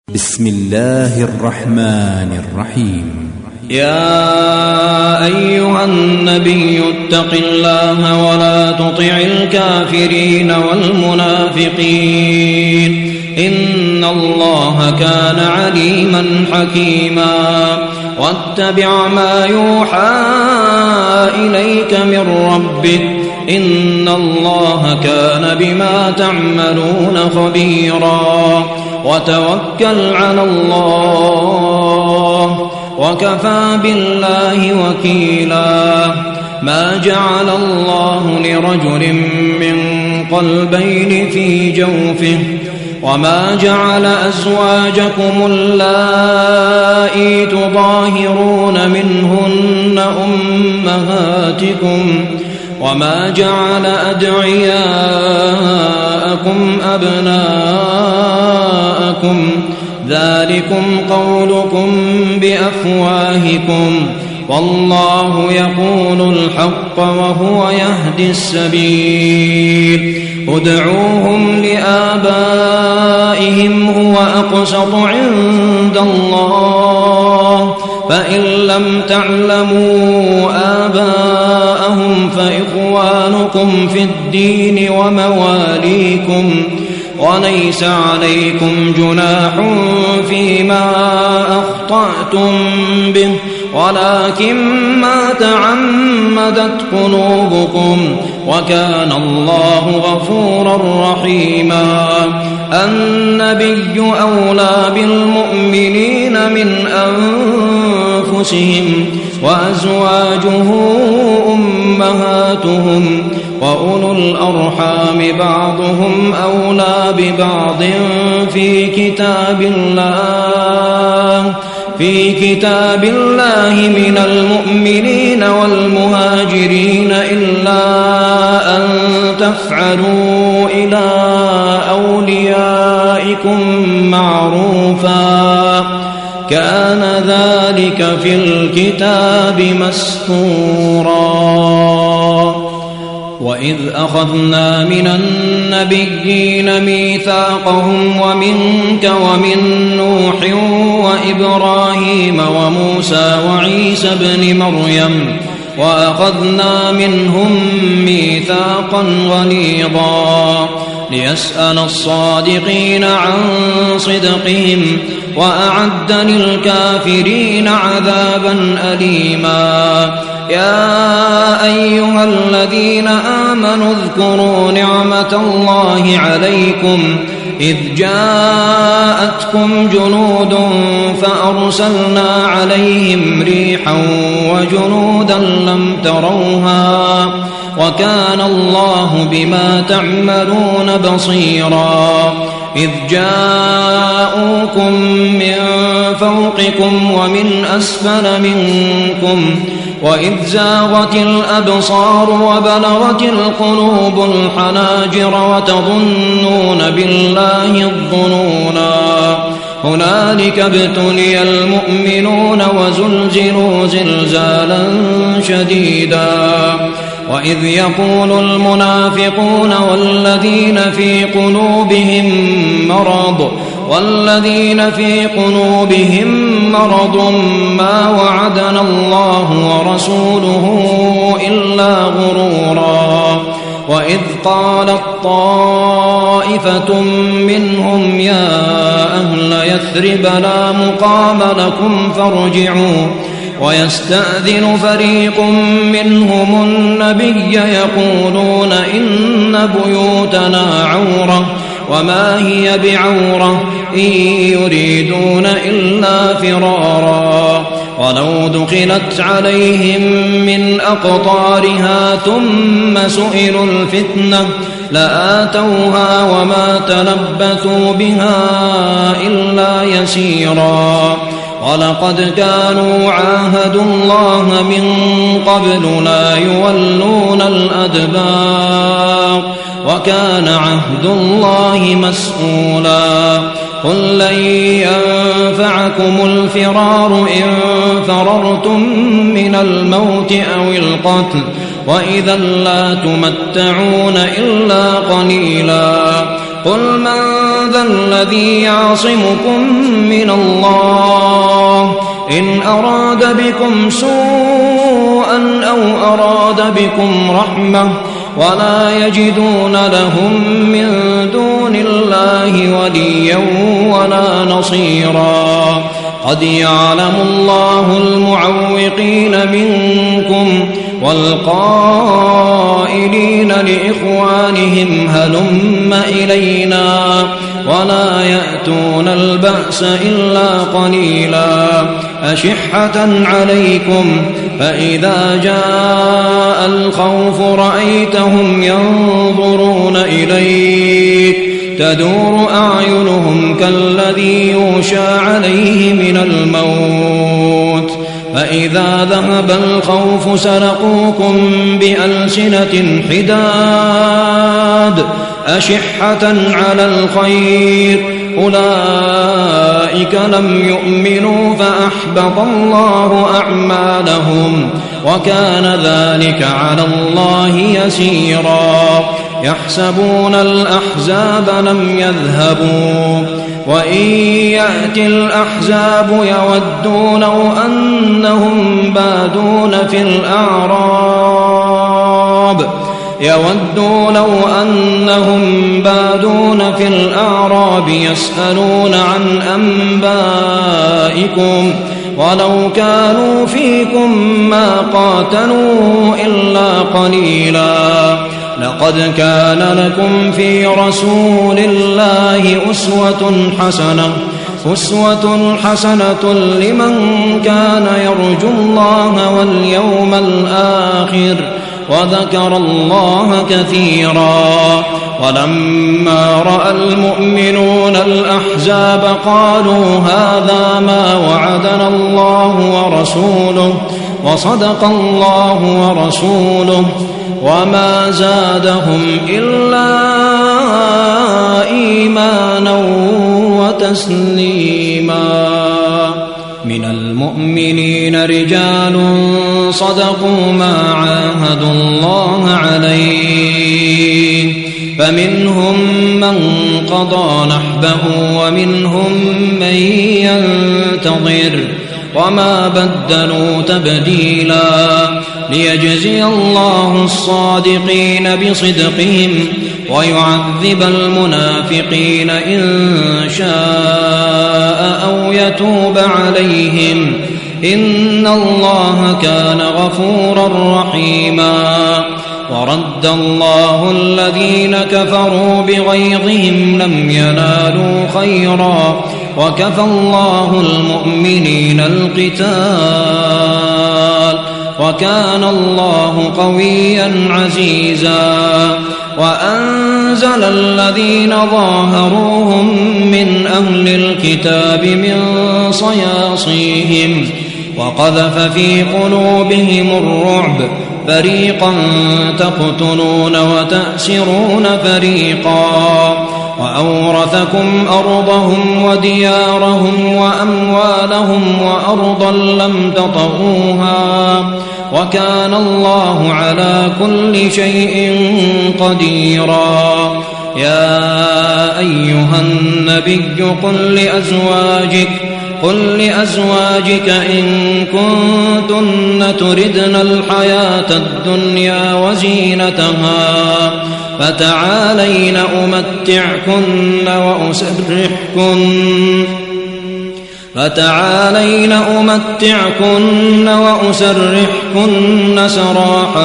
بسم الله الرحمن الرحيم. يا أيها النبي اتق الله ولا تطع الكافرين والمنافقين إن الله كان عليما حكيما واتبع ما يوحى إليك من ربك إن الله كان بما تعملون خبيرا وتوكل على الله وكفى بالله وكيلا ما جعل الله لرجل من قلبين في جوفه وما جعل أزواجكم اللائي تظاهرون منهن أمهاتكم وما جعل أدعياءكم أبناءكم ذلكم قولكم بأفواهكم والله يقول الحق وهو يهدي السبيل ادعوهم لآبائهم هو أقسط عند الله فإن لم تعلموا آباءهم فإخوانكم في الدين ومواليكم وليس عليكم جناح فيما أخطأتم به ولكن ما تعمدت قلوبكم وكان الله غفورا رحيما النبي أولى بالمؤمنين من أنفسهم وأزواجه أمهاتهم وأولو الأرحام بعضهم أولى ببعض في كتاب الله من المؤمنين والمهاجرين إلا أن تفعلوا إلى أوليائكم معروفا كان ذلك في الكتاب مسطورا وإذ أخذنا من النبيين ميثاقهم ومنك ومن نوح وإبراهيم وموسى وعيسى ابن مريم وأخذنا منهم ميثاقا غليظا ليسأل الصادقين عن صدقهم وأعد للكافرين عذابا أليما يا أيها الذين آمنوا اذكروا نعمة الله عليكم إذ جاءتكم جنود فأرسلنا عليهم ريحا وجنودا لم تروها وكان الله بما تعملون بصيرا إذ جاءوكم من فوقكم ومن أسفل منكم وإذ زاغت الأبصار وبلغت القلوب الحناجر وتظنون بالله الظنونا هنالك ابتلي المؤمنون وزلزلوا زلزالا شديدا وإذ يقول المنافقون والذين في قلوبهم مرض ما وعدنا الله ورسوله إلا غرورا وإذ قالت طائفة منهم يا أهل يثرب لا مقام لكم فارجعوا ويستأذن فريق منهم النبي يقولون إن بيوتنا عورة وما هي بعورة إن يريدون إلا فرارا ولو دخلت عليهم من أقطارها ثم سئلوا الفتنة لآتوها وما تلبثوا بها إلا يسيرا ولقد كانوا عاهدوا الله من قبل لا يولون الأدبار وكان عهد الله مسؤولا قل لن ينفعكم الفرار إن فررتم من الموت أو القتل وإذا لا تمتعون إلا قليلا قل من ذا الذي يعصمكم من الله إن أراد بكم سوءا أو أراد بكم رحمة ولا يجدون لهم من دون الله وليا ولا نصيرا قد يعلم الله المعوقين منكم والقائلين لإخوانهم هلم إلينا ولا يأتون البأس إلا قليلا أشحة عليكم فإذا جاء الخوف رأيتهم ينظرون إليك تدور أعينهم كالذي يغشى عليه من الموت فإذا ذهب الخوف سلقوكم بألسنة حداد أشحة على الخير أولئك لم يؤمنوا فأحبط الله أعمالهم وكان ذلك على الله يسيرا يحسبون الأحزاب لم يذهبوا وإن يأتي الأحزاب يودوا لو أنهم بادون في الأعراب يسألون عن أنبائكم ولو كانوا فيكم ما قاتلوا إلا قليلا لقد كان لكم في رسول الله أسوة حسنة لمن كان يرجو الله واليوم الآخر وذكر الله كثيرا ولما رأى المؤمنون الأحزاب قالوا هذا ما وعدنا الله ورسوله وصدق الله ورسوله وما زادهم إلا إيمانا وتسليما من المؤمنين رجال صدقوا ما عاهدوا الله عليه فمنهم من قضى نحبه ومنهم من ينتظر وما بدلوا تبديلا ليجزي الله الصادقين بصدقهم ويعذب المنافقين إن شاء أو يتوب عليهم إن الله كان غفورا رحيما ورد الله الذين كفروا بغيظهم لم ينالوا خيرا وكفى الله المؤمنين القتال وكان الله قويا عزيزا وأنزل الذين ظاهروهم من أهل الكتاب من صياصيهم وقذف في قلوبهم الرعب فريقا تقتلون وتأسرون فريقا وأورثكم أرضهم وديارهم وأموالهم وأرضا لم تطئوها وكان الله على كل شيء قديرا يا أيها النبي قل لأزواجك إن كنتن تردن الحياة الدنيا وزينتها فتعالين أمتعكن وأسرحكن سراحا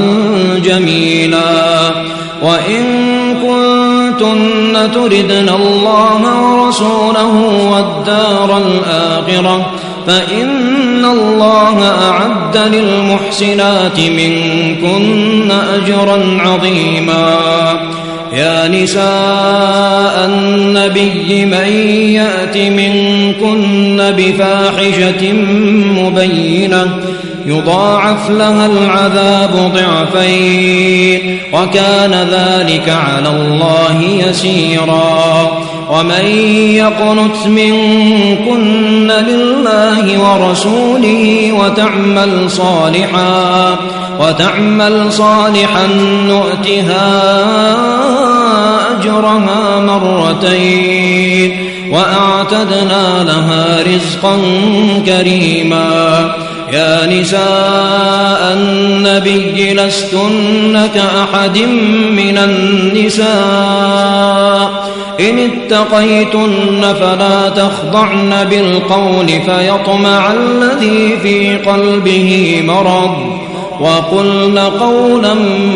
جميلا وإن كنتن تردن الله ورسوله والدار الآخرة فإن الله أعد للمحسنات منكن أجرا عظيما يا نساء النبي من يأت منكن بفاحشة مبينة يضاعف لها العذاب ضعفين وكان ذلك على الله يسيرا ومن يقنت منكن لله ورسوله وتعمل صالحا نؤتها أجرها مرتين وأعتدنا لها رزقا كريما. يا نساء النبي لستن كأحد من النساء إن اتقيتن فلا تخضعن بالقول فيطمع الذي في قلبه مرض وقلن قولا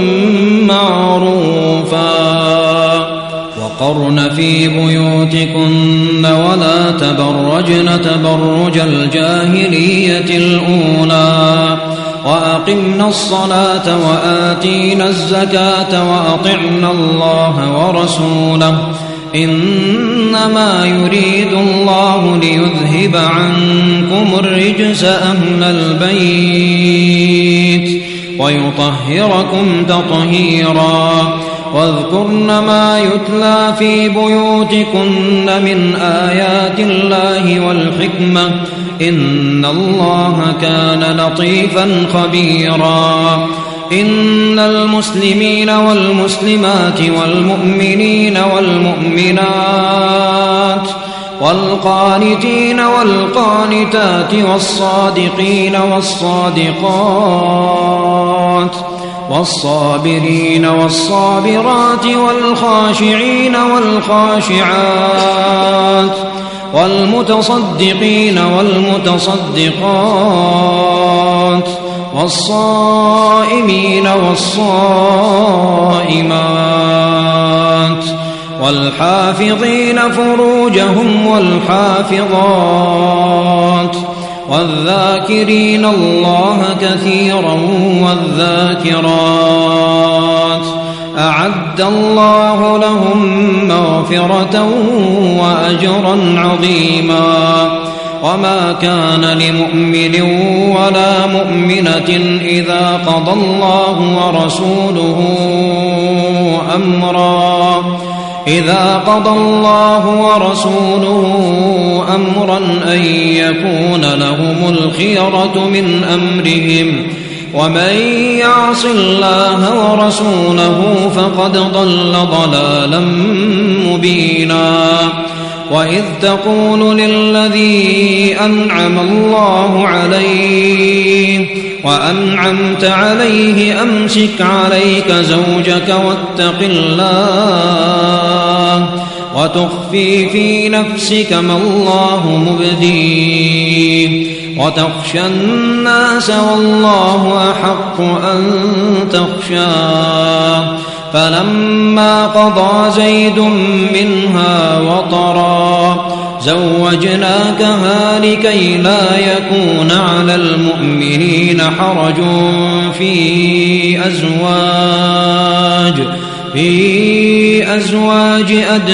معروفا. وقرن في بيوتكن ولا تبرجن تبرج الجاهلية الأولى وأقمنا الصلاة وآتينا الزكاة وأطعنا الله ورسوله إنما يريد الله ليذهب عنكم الرجس أهل البيت ويطهركم تطهيرا. واذكرن ما يتلى في بيوتكن من آيات الله والحكمة إن الله كان لطيفا خبيرا. إن المسلمين والمسلمات والمؤمنين والمؤمنات والقانتين والقانتات والصادقين والصادقات والصابرين والصابرات والخاشعين والخاشعات والمتصدقين والمتصدقات والصائمين والصائمات والحافظين فروجهم والحافظات والذاكرين الله كثيرا والذاكرات أعد الله لهم مغفرة وأجرا عظيما. وما كان لمؤمن ولا مؤمنة إذا قضى الله ورسوله أمرا أن يكون لهم الخيرة من أمرهم ومن يعص الله ورسوله فقد ضل ضلالا مبينا. وإذ تقول للذي أنعم الله عليه وأنعمت عليه أمسك عليك زوجك واتق الله وتخفي في نفسك ما الله مبديه وتخشى الناس والله أحق أن تخشاه. فلما قضى زيد منها وطرا زوجناكها لكي لا يكون على المؤمنين حرج في أزواج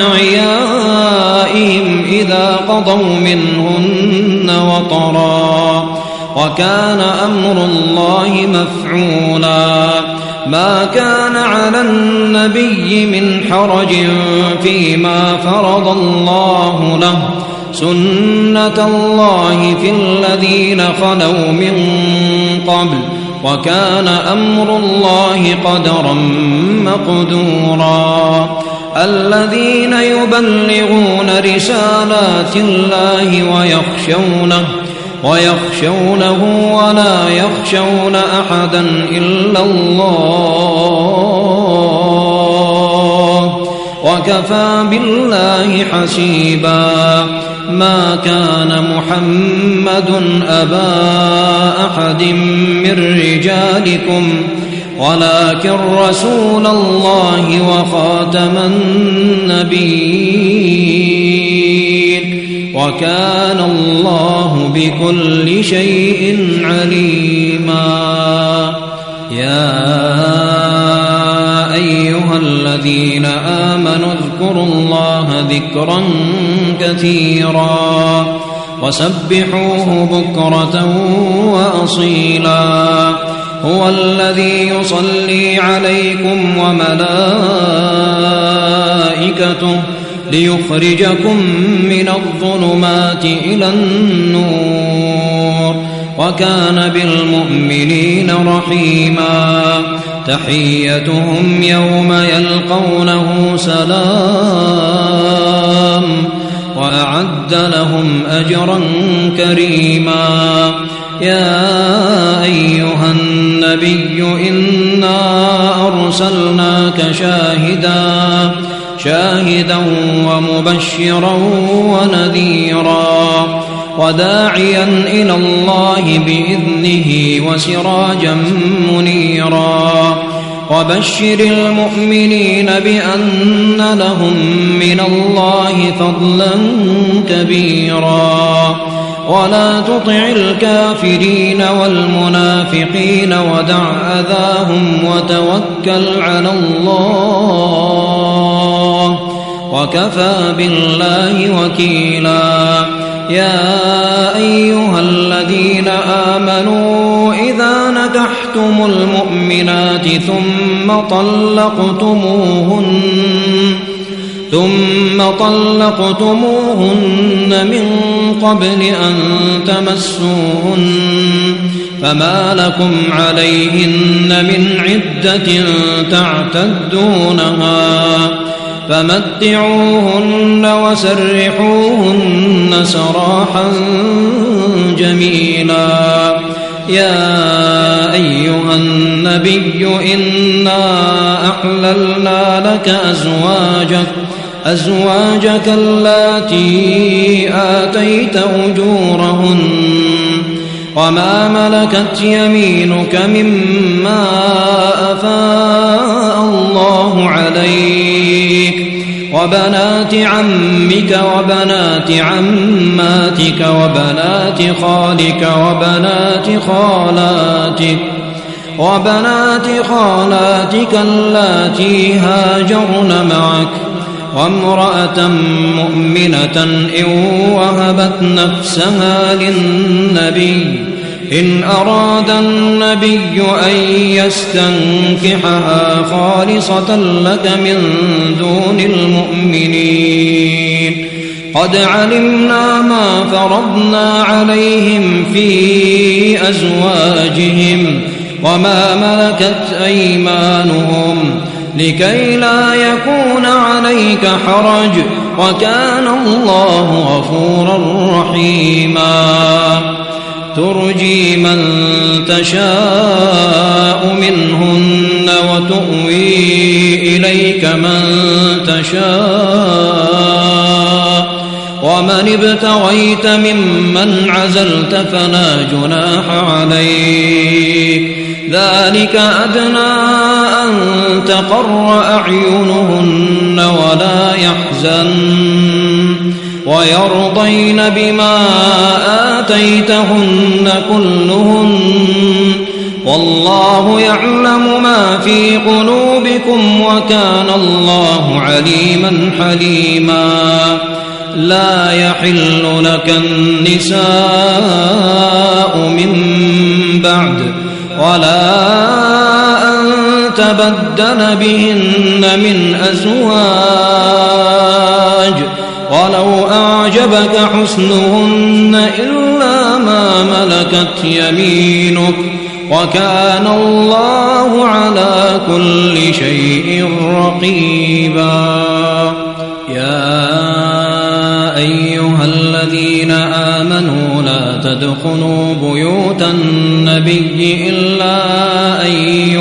أدعيائهم إذا قضوا منهن وطرا وكان أمر الله مفعولا. ما كان على النبي من حرج فيما فرض الله له سنة الله في الذين خلوا من قبل وكان أمر الله قدرا مقدورا. الذين يبلغون رسالات الله ويخشونه ولا يخشون أحدا إلا الله وكفى بالله حسيبا. ما كان محمد أبا أحد من رجالكم ولكن رسول الله وخاتم النبيين وكان الله بكل شيء عليما. يا أيها الذين آمنوا اذكروا الله ذكرا كثيرا وسبحوه بكرة وأصيلا. هو الذي يصلي عليكم وملائكته ليخرجكم من الظلمات إلى النور وكان بالمؤمنين رحيما. تحيتهم يوم يلقونه سلام وأعد لهم أجرا كريما يا أيها النبي إنا أرسلناك شاهدا ومبشرا ونذيرا وداعيا إلى الله بإذنه وسراجا منيرا وبشر المؤمنين بأن لهم من الله فضلا كبيرا ولا تطع الكافرين والمنافقين ودع أذاهم وتوكل على الله وكفى بالله وكيلا يا أيها الذين آمنوا إذا نكحتم المؤمنات ثم طلقتموهن من قبل أن تمسوهن فما لكم عليهن من عدة تعتدونها فمتعوهن وسرحوهن سراحا جميلا يا أيها النبي إنا أحللنا لك أزواجك اللاتي آتيت أجورهن وما ملكت يمينك مما أفاء الله عليك وبنات عمك وبنات عماتك وبنات خالك وبنات خالاتك اللاتي هاجرن معك وامرأة مؤمنة إن وهبت نفسها للنبي إن أراد النبي أن يستنكحها خالصة لك من دون المؤمنين قد علمنا ما فرضنا عليهم في أزواجهم وما ملكت أيمانهم لكي لا يكون عليك حرج وكان الله غفورا رحيما ترجي من تشاء منهن وتؤوي إليك من تشاء ومن ابتغيت ممن عزلت فلا جناح عليك ذلك أدنى أن تقر أعينهن ولا يحزن ويرضين بما آتيتهن كلهن والله يعلم ما في قلوبكم وكان الله عليما حليما لا يحل لك النساء من بعد ولا أن تبدل بهن من أزواج ولو أعجبك حسنهن إلا ما ملكت يمينك وكان الله على كل شيء رقيبا يا أيها الذين آمنوا لا تدخلوا بيوت النبي إلا أن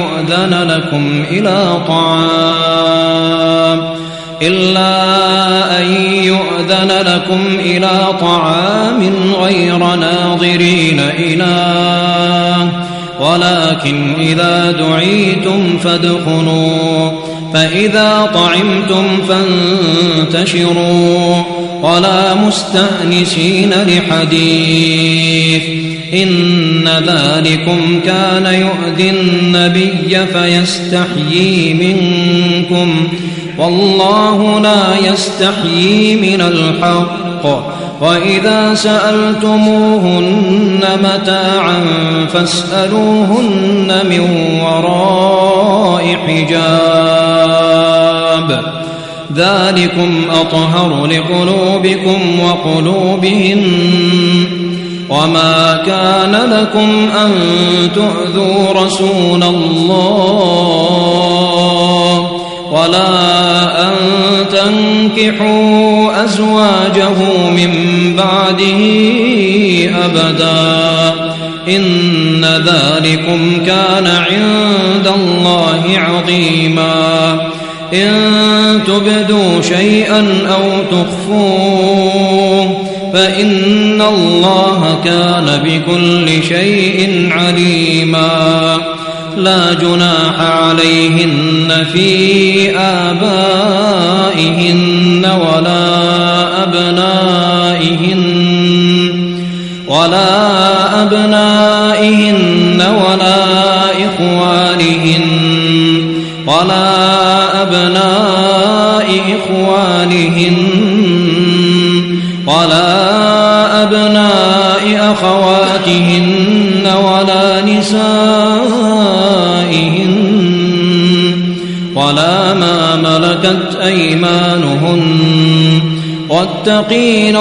يؤذن لكم إلى طعام غير ناظرين إناه ولكن إذا دعيتم فادخلوا فإذا طعمتم فانتشروا ولا مستأنسين لحديث إن ذلكم كان يؤذي النبي فيستحيي منكم والله لا يستحيي من الحق وإذا سألتموهن متاعا فاسألوهن من وراء حجاب ذلكم أطهر لقلوبكم وقلوبهن وما كان لكم أن تؤذوا رسول الله ولا أن تنكحوا أزواجه من بعده أبدا إن ذلكم كان عند الله عظيما إن تبدوا شيئا أو تخفوه فإن الله كان بكل شيء عليما لا جناح عليهن في آبائهن ولا أبنائهن ولا أبناء إخوانهن ولا أبناء أخواتهن ولا نسائهن ولا ما ملكت أيمانهن واتقين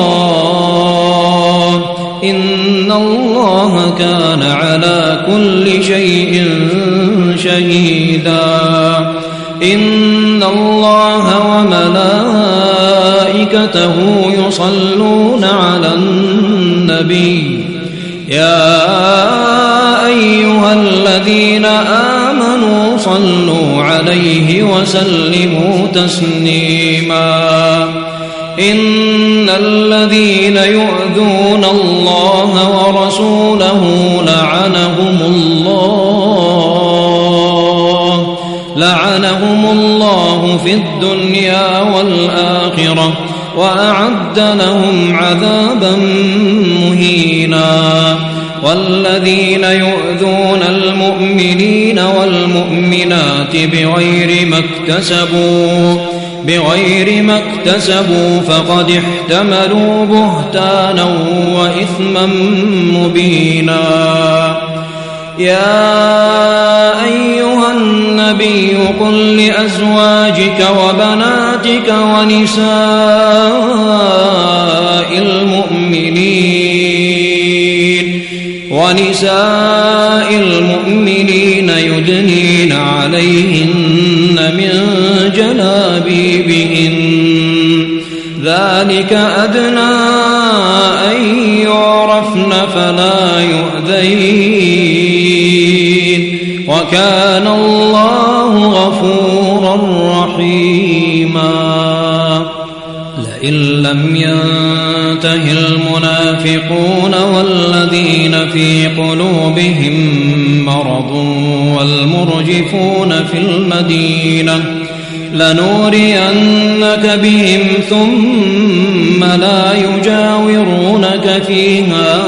الله إن الله كان على كل شيء شهيدا إن الله وملائكته يصلون على النبي يا أيها الذين آمنوا صلوا عليه وسلموا تسليما إن الذين يؤذون الله ورسوله لعنهم الله في الدنيا والآخرة وأعد لهم عذابا مهينا والذين يؤذون المؤمنين والمؤمنات بغير ما اكتسبوا فقد احتملوا بهتانا وإثما مبينا يا أيها النبي قل لأزواجك وبناتك ونساء المؤمنين يدنين عليهن من جلابيبهن ذلك أدنى أن يعرفن فلا يؤذين وكان الله غفورا رحيما لئن لم ينته المنافقون والذين في قلوبهم مرض والمرجفون في المدينة لنورينك بهم ثم لا يجاورونك فيها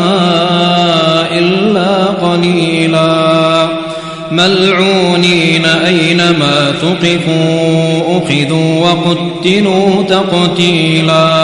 إلا قليلا ملعونين أينما ثقفوا أخذوا وقتلوا تقتيلا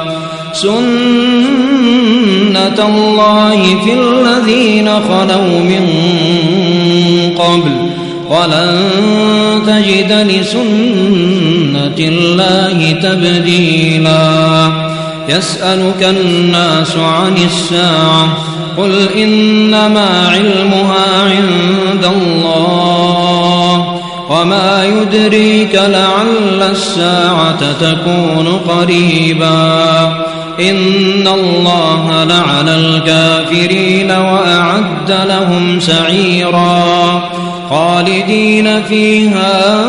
سنة الله في الذين خلوا من قبل ولن تجد لسنة الله تبديلا يسألك الناس عن الساعة قل إنما علمها عند الله وما يدريك لعل الساعة تكون قريبا إن الله لعن الكافرين وأعد لهم سعيرا خالدين فيها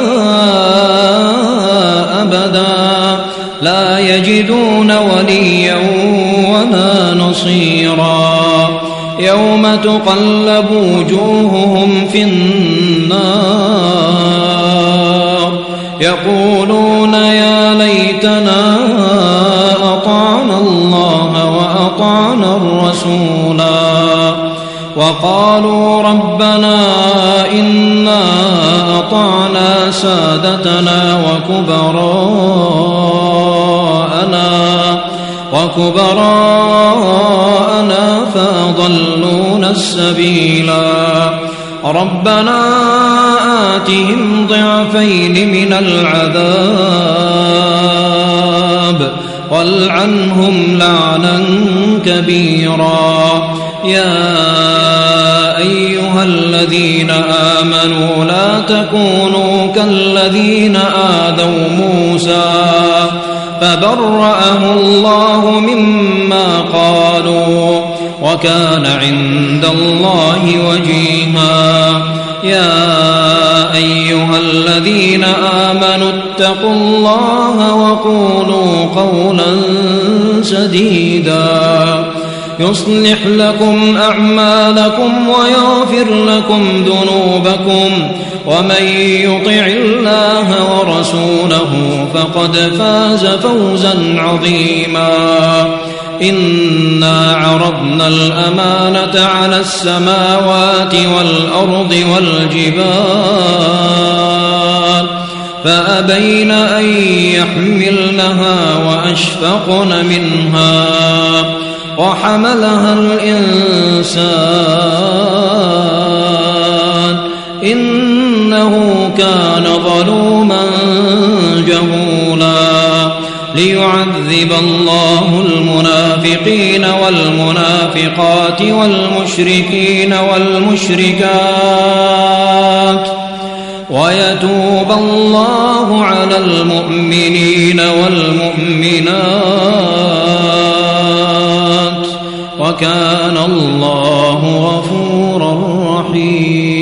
أبدا لا يجدون وليا ولا نصيرا يوم تقلب وجوههم في النار يقولون يا ليتنا أطعنا الله وأطعنا الرسولا وقالوا ربنا إنا أطعنا سادتنا وكبراءنا فأضلونا السبيلا ربنا آتهم ضعفين من العذاب والعنهم لعنا كبيرا. يا أيها الذين آمنوا لا تكونوا كالذين آذوا موسى فبرأه الله مما قالوا وكان عند الله وجيها. يا أيها الذين آمنوا اتقوا الله وقولوا قولا سديدا يصلح لكم أعمالكم ويغفر لكم ذنوبكم ومن يطع الله ورسوله فقد فاز فوزا عظيما. إنا عرضنا الأمانة على السماوات والأرض والجبال فأبين أن يحملنها وأشفقن منها وحملها الإنسان إنه كان ظلوما جهولا. ليعذب الله المنافقين والمنافقات والمشركين والمشركات ويتوب الله على المؤمنين والمؤمنات وكان الله غفورا رحيما.